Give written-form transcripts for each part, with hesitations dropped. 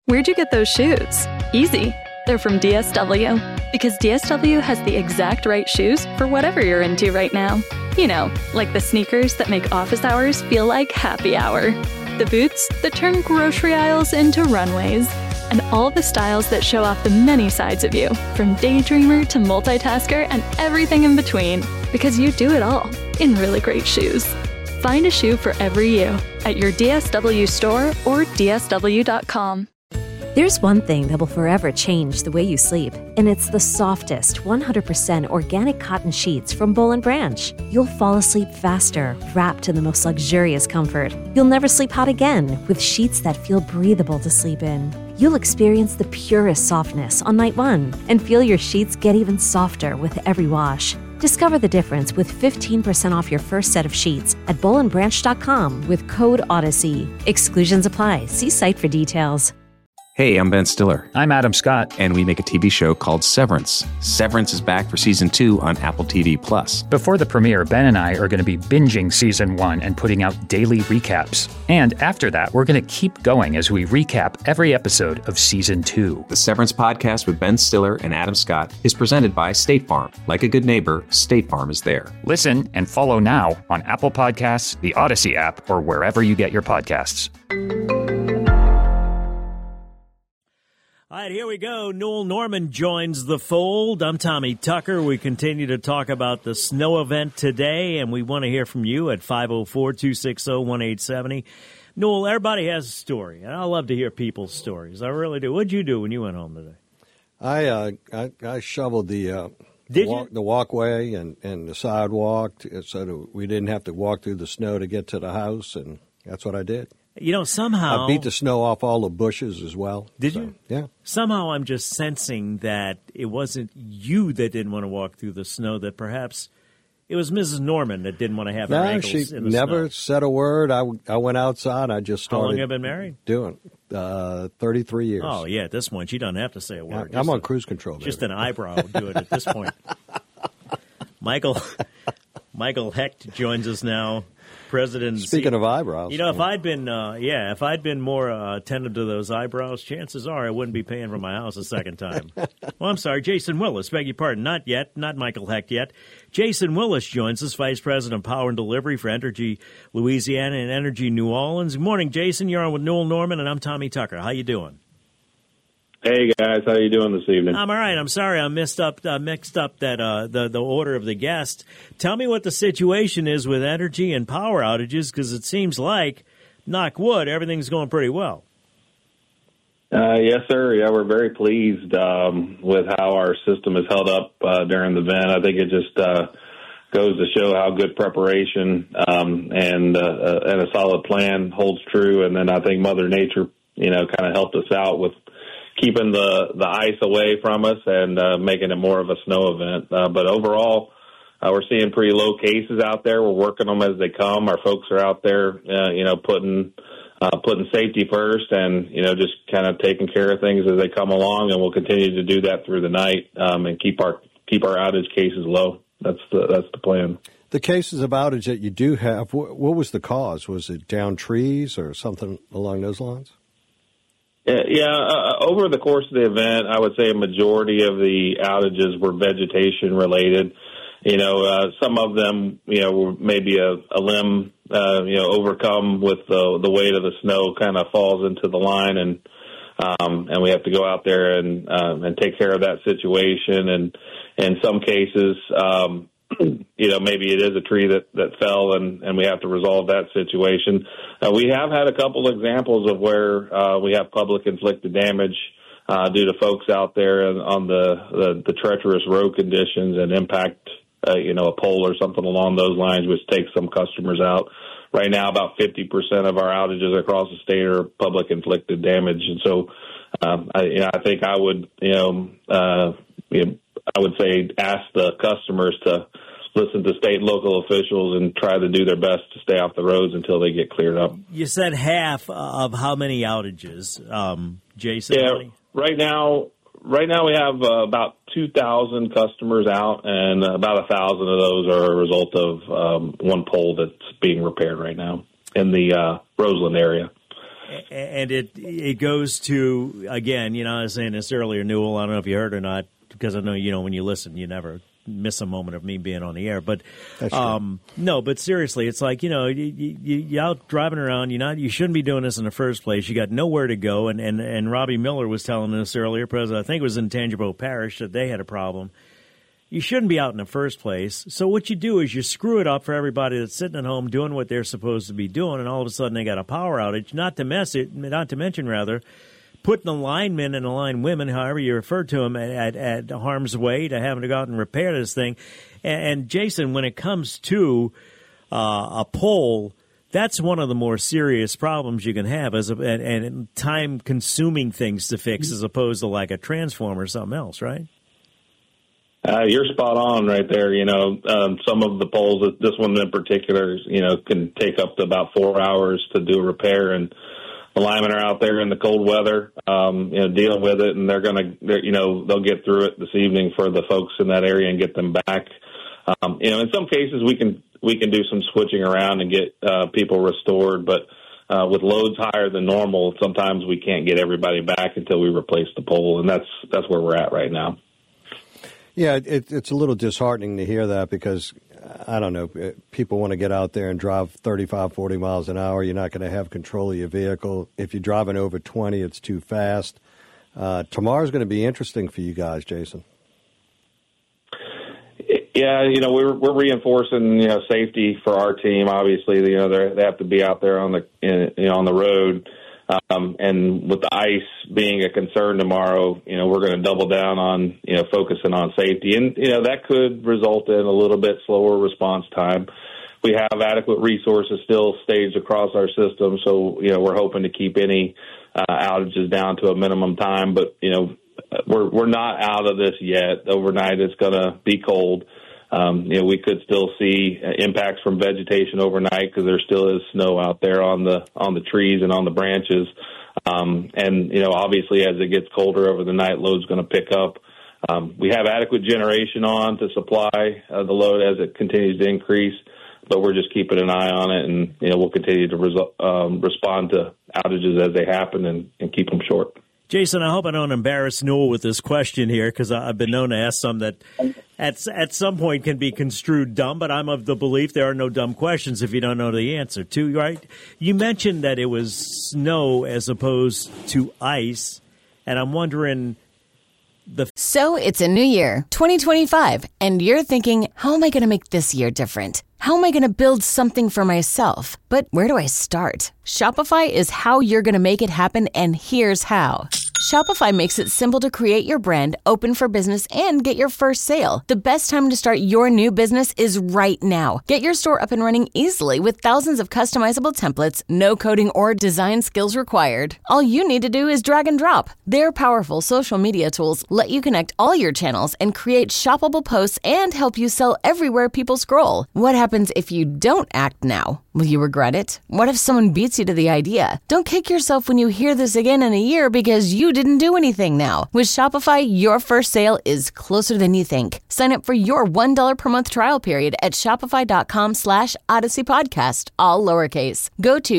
Where'd you get those shoes? Easy. They're from DSW. Because DSW has the exact right shoes for whatever you're into right now. You know, like the sneakers that make office hours feel like happy hour. The boots that turn grocery aisles into runways. And all the styles that show off the many sides of you, from daydreamer to multitasker and everything in between. Because you do it all in really great shoes. Find a shoe for every you at your DSW store or DSW.com. There's one thing that will forever change the way you sleep, and it's the softest, 100% organic cotton sheets from Boll & Branch. You'll fall asleep faster, wrapped in the most luxurious comfort. You'll never sleep hot again with sheets that feel breathable to sleep in. You'll experience the purest softness on night one and feel your sheets get even softer with every wash. Discover the difference with 15% off your first set of sheets at bollandbranch.com with code Odyssey. Exclusions apply. See site for details. Hey, I'm Ben Stiller. I'm Adam Scott. And we make a TV show called Severance. Severance is back for Season 2 on Apple TV+. Before the premiere, Ben and I are going to be binging Season 1 and putting out daily recaps. And after that, we're going to keep going as we recap every episode of Season 2. The Severance podcast with Ben Stiller and Adam Scott is presented by State Farm. Like a good neighbor, State Farm is there. Listen and follow now on Apple Podcasts, the Odyssey app, or wherever you get your podcasts. All right, here we go. Newell Norman joins the fold. I'm Tommy Tucker. We continue to talk about the snow event today, and we want to hear from you at 504-260-1870. Newell, everybody has a story, and I love to hear people's stories. I really do. What'd you do when you went home today? I shoveled the walkway and the sidewalk so that we didn't have to walk through the snow to get to the house, and that's what I did. You know, somehow... I beat the snow off all the bushes as well. Did you? Yeah. Somehow I'm just sensing that it wasn't you that didn't want to walk through the snow, that perhaps it was Mrs. Norman that didn't want to have her ankles in the snow. No, she never said a word. I went outside. I just started... How long have you been married? Doing 33 years. Oh, yeah, at this point, she doesn't have to say a word. I'm on cruise control. Just an eyebrow will do it at this point. Michael Hecht joins us now. President. Speaking of eyebrows, you know, if I'd been more attentive to those eyebrows, chances are I wouldn't be paying for my house a second time. Well, I'm sorry, Jason Willis. Beg your pardon. Not yet. Not Michael Hecht yet. Jason Willis joins us, Vice President of Power and Delivery for Entergy Louisiana and Energy New Orleans. Good morning, Jason. You're on with Newell Norman, and I'm Tommy Tucker. How you doing? Hey guys, how you doing this evening? I'm all right. I'm sorry I mixed up that the order of the guest. Tell me what the situation is with energy and power outages, because it seems like, knock wood, everything's going pretty well. Yes, sir. Yeah, we're very pleased with how our system has held up during the event. I think it just goes to show how good preparation and a solid plan holds true. And then I think Mother Nature, kind of helped us out with keeping the ice away from us and making it more of a snow event. But overall, we're seeing pretty low cases out there. We're working them as they come. Our folks are out there, putting safety first and, just kind of taking care of things as they come along. And we'll continue to do that through the night and keep our outage cases low. That's the plan. The cases of outage that you do have, what was the cause? Was it down trees or something along those lines? Yeah, over the course of the event, I would say a majority of the outages were vegetation related. Some of them, were maybe a limb, overcome with the weight of the snow kind of falls into the line, and we have to go out there and take care of that situation. And in some cases, maybe it is a tree that fell and we have to resolve that situation. We have had a couple examples of where we have public inflicted damage due to folks out there on the treacherous road conditions and impact, a pole or something along those lines, which takes some customers out. Right now, about 50% of our outages across the state are public inflicted damage. And so I think I would, I would say ask the customers to listen to state and local officials and try to do their best to stay off the roads until they get cleared up. You said half of how many outages, Jason? Yeah, right now we have about 2,000 customers out, and about 1,000 of those are a result of one pole that's being repaired right now in the Roseland area. And it goes to, again, I was saying this earlier, Newell, I don't know if you heard or not, because I know, when you listen, you never miss a moment of me being on the air. But no, but seriously, it's like, you're out driving around, you shouldn't be doing this in the first place. You got nowhere to go. And Robbie Miller was telling us earlier, President, I think it was in Tangipahoa Parish, that they had a problem. You shouldn't be out in the first place. So what you do is you screw it up for everybody that's sitting at home doing what they're supposed to be doing, and all of a sudden they got a power outage. Not to mention, putting the linemen and the line women, however you refer to them, at harm's way to having to go out and repair this thing. And Jason, when it comes to a pole, that's one of the more serious problems you can have, and time-consuming things to fix as opposed to like a transformer or something else, right? You're spot on right there. Some of the poles, this one in particular, can take up to about 4 hours to do a repair, and the linemen are out there in the cold weather, dealing with it, and they'll get through it this evening for the folks in that area and get them back. In some cases we can do some switching around and get people restored, but with loads higher than normal, sometimes we can't get everybody back until we replace the pole, and that's where we're at right now. Yeah, it's a little disheartening to hear that because, I don't know, people want to get out there and drive 35, 40 miles an hour. You're not going to have control of your vehicle. If you're driving over 20, it's too fast. Tomorrow's going to be interesting for you guys, Jason. Yeah, we're reinforcing safety for our team. Obviously, they have to be out there on the road. And with the ice being a concern tomorrow, we're going to double down on, focusing on safety. And, that could result in a little bit slower response time. We have adequate resources still staged across our system, so, we're hoping to keep any outages down to a minimum time. But, we're not out of this yet. Overnight it's going to be cold. We could still see impacts from vegetation overnight because there still is snow out there on the trees and on the branches. Obviously as it gets colder over the night, load's going to pick up. We have adequate generation on to supply the load as it continues to increase, but we're just keeping an eye on it, and we'll continue to respond to outages as they happen and keep them short. Jason, I hope I don't embarrass Newell with this question here, because I've been known to ask some that at some point can be construed dumb, but I'm of the belief there are no dumb questions if you don't know the answer to, right? You mentioned that it was snow as opposed to ice, and I'm wondering... So it's a new year, 2025, and you're thinking, how am I going to make this year different? How am I going to build something for myself? But where do I start? Shopify is how you're going to make it happen, and here's how. Shopify makes it simple to create your brand, open for business, and get your first sale. The best time to start your new business is right now. Get your store up and running easily with thousands of customizable templates, no coding or design skills required. All you need to do is drag and drop. Their powerful social media tools let you connect all your channels and create shoppable posts and help you sell everywhere people scroll. What happens if you don't act now? Will you regret it? What if someone beats you to the idea? Don't kick yourself when you hear this again in a year because you didn't do anything now. With Shopify, your first sale is closer than you think. Sign up for your $1 per month trial period at shopify.com/Odyssey Podcast, all lowercase. Go to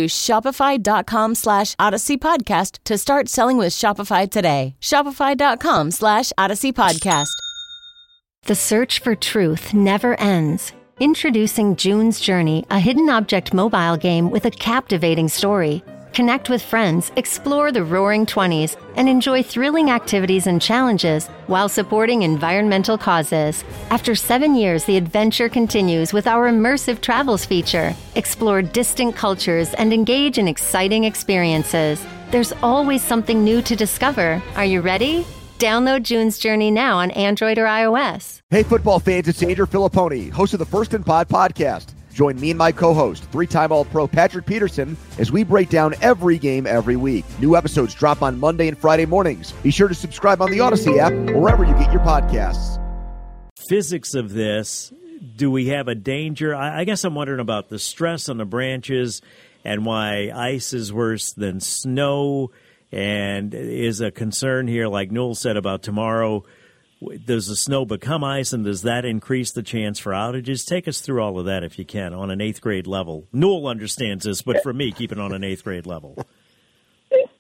shopify.com/Odyssey Podcast to start selling with Shopify today. Shopify.com/Odyssey Podcast. The search for truth never ends. Introducing June's Journey, a hidden object mobile game with a captivating story. Connect with friends, explore the Roaring 20s, and enjoy thrilling activities and challenges while supporting environmental causes. After 7 years, the adventure continues with our immersive travels feature. Explore distant cultures and engage in exciting experiences. There's always something new to discover. Are you ready? Download June's Journey now on Android or iOS. Hey, football fans, it's Andrew Filipponi, host of the First and Pod podcast. Join me and my co-host, three-time All-Pro Patrick Peterson, as we break down every game every week. New episodes drop on Monday and Friday mornings. Be sure to subscribe on the Odyssey app or wherever you get your podcasts. Physics of this, do we have a danger? I guess I'm wondering about the stress on the branches and why ice is worse than snow. And is a concern here, like Newell said about tomorrow, does the snow become ice, and does that increase the chance for outages? Take us through all of that, if you can, on an 8th grade level. Newell understands this, but for me, keep it on an 8th grade level.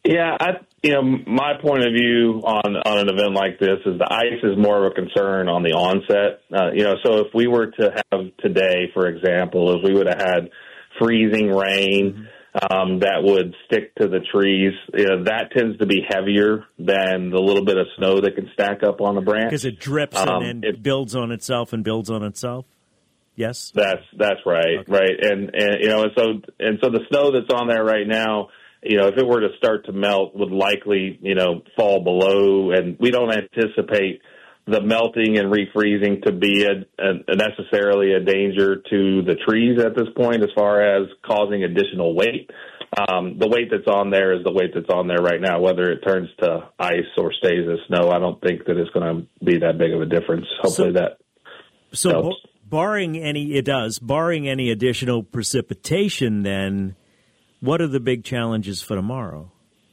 Yeah, my point of view on an event like this is the ice is more of a concern on the onset. So if we were to have today, for example, if we would have had freezing rain that would stick to the trees, that tends to be heavier than the little bit of snow that can stack up on the branch. Because it drips and then it builds on itself and builds on itself. Yes, that's right, okay. Right, and so the snow that's on there right now, if it were to start to melt, would likely fall below, and we don't anticipate the melting and refreezing to be necessarily a danger to the trees at this point, as far as causing additional weight. The weight that's on there is the weight that's on there right now. Whether it turns to ice or stays as snow, I don't think that it's going to be that big of a difference. Hopefully that helps. Barring any additional precipitation, then what are the big challenges for tomorrow?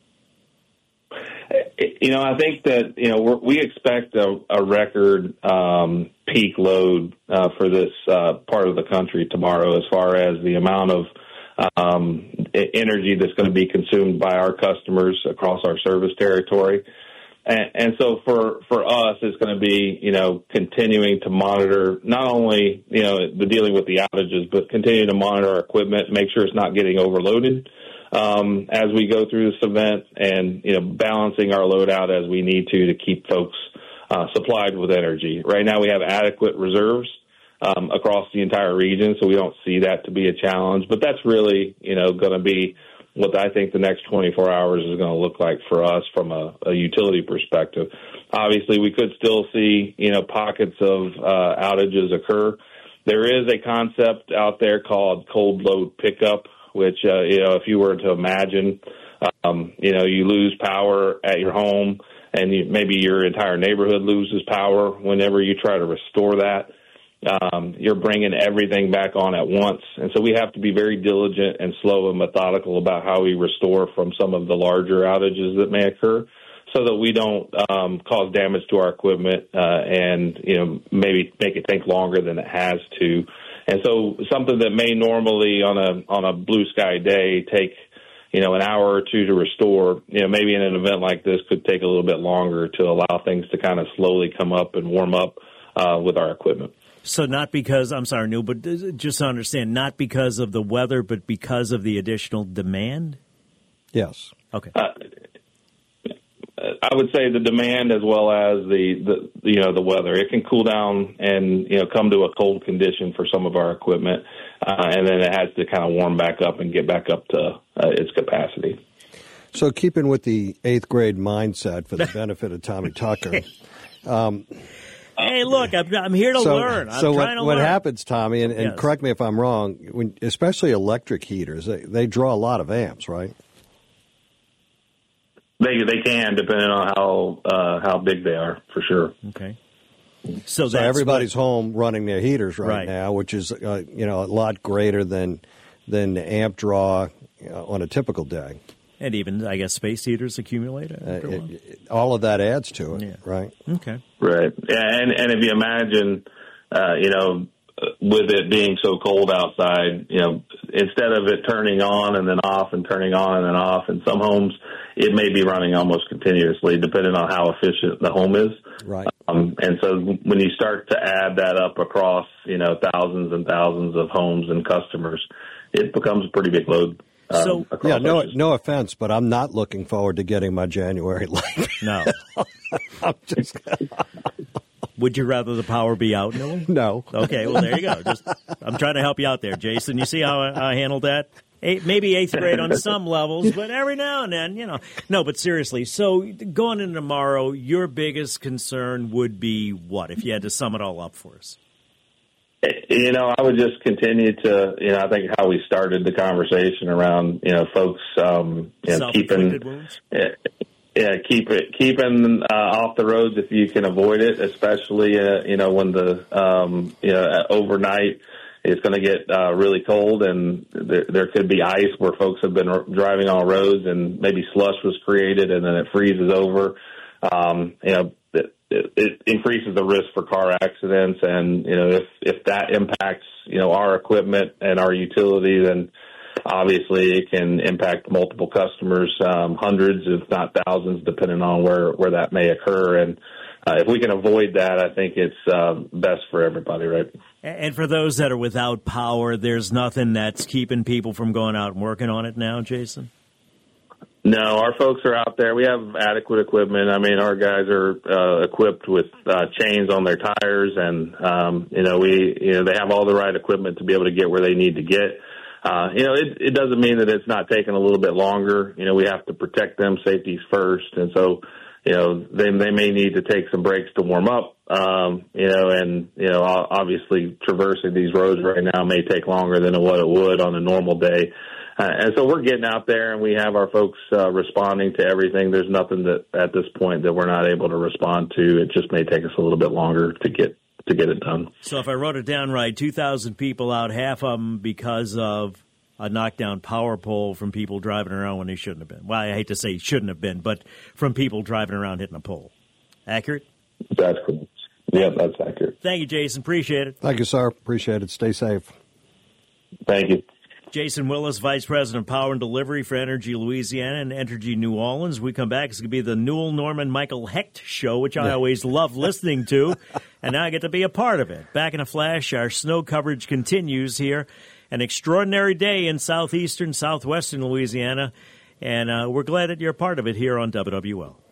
I think that we expect a record peak load for this part of the country tomorrow, as far as the amount of energy that's going to be consumed by our customers across our service territory. And so for us, it's going to be, continuing to monitor not only, the dealing with the outages, but continue to monitor our equipment, make sure it's not getting overloaded as we go through this event, and, balancing our load out as we need to keep folks supplied with energy. Right now we have adequate reserves across the entire region, so we don't see that to be a challenge. But that's really, going to be what I think the next 24 hours is going to look like for us from a utility perspective. Obviously, we could still see, pockets of outages occur. There is a concept out there called cold load pickup, which, if you were to imagine, you lose power at your home, and maybe your entire neighborhood loses power. Whenever you try to restore that, you're bringing everything back on at once. And so we have to be very diligent and slow and methodical about how we restore from some of the larger outages that may occur, so that we don't cause damage to our equipment and, maybe make it take longer than it has to. And so something that may normally on a blue sky day take, an hour or two to restore, maybe in an event like this could take a little bit longer to allow things to kind of slowly come up and warm up with our equipment. So not because, I'm sorry, Neil, but just to understand, not because of the weather, but because of the additional demand? Yes. Okay. I would say the demand as well as the weather. It can cool down and, come to a cold condition for some of our equipment, and then it has to kind of warm back up and get back up to its capacity. So keeping with the 8th grade mindset for the benefit of Tommy Tucker. Hey, look, I'm here to learn. I'm trying to learn. What happens, Tommy, and yes, correct me if I'm wrong, especially electric heaters, they draw a lot of amps, right? They can, depending on how big they are, for sure. Okay. So everybody's home running their heaters right now, which is a lot greater than the amp draw on a typical day. And even, I guess, space heaters accumulate. All of that adds to it, right? Okay. Right. Yeah, and if you imagine, with it being so cold outside, instead of it turning on and then off and turning on and then off, in some homes, it may be running almost continuously, depending on how efficient the home is. Right. And so when you start to add that up across, thousands and thousands of homes and customers, it becomes a pretty big load. No offense, but I'm not looking forward to getting my January light. No. I'm just... Would you rather the power be out, Noel? No. Okay, well, there you go. I'm trying to help you out there, Jason. You see how I handled that? Maybe 8th grade on some levels, but every now and then, No, but seriously, so going into tomorrow, your biggest concern would be what, if you had to sum it all up for us? I would just continue to, I think how we started the conversation around, folks, keeping wounds? Keeping off the roads if you can avoid it, especially when the overnight it's going to get really cold, and there could be ice where folks have been driving on roads and maybe slush was created and then it freezes over. It increases the risk for car accidents, and if that impacts our equipment and our utility, then obviously it can impact multiple customers, hundreds, if not thousands, depending on where that may occur. And if we can avoid that, I think it's best for everybody, right? And for those that are without power, there's nothing that's keeping people from going out and working on it now, Jason? No, our folks are out there. We have adequate equipment. I mean, our guys are equipped with chains on their tires, and they have all the right equipment to be able to get where they need to get. It doesn't mean that it's not taking a little bit longer. We have to protect them. Safety's first, and so they may need to take some breaks to warm up. Obviously traversing these roads right now may take longer than what it would on a normal day. And so we're getting out there, and we have our folks responding to everything. There's nothing that at this point that we're not able to respond to. It just may take us a little bit longer to get it done. So if I wrote it down right, 2,000 people out, half of them because of a knockdown power pole from people driving around when they shouldn't have been. Well, I hate to say shouldn't have been, but from people driving around hitting a pole. Accurate? That's correct. Yeah, that's accurate. Thank you, Jason. Appreciate it. Thank you, sir. Appreciate it. Stay safe. Thank you. Jason Willis, Vice President of Power and Delivery for Energy Louisiana and Entergy New Orleans. We come back. It's going to be the Newell Norman Michael Hecht show, which I always love listening to, and now I get to be a part of it. Back in a flash, our snow coverage continues here. An extraordinary day in southeastern, southwestern Louisiana, and we're glad that you're a part of it here on WWL.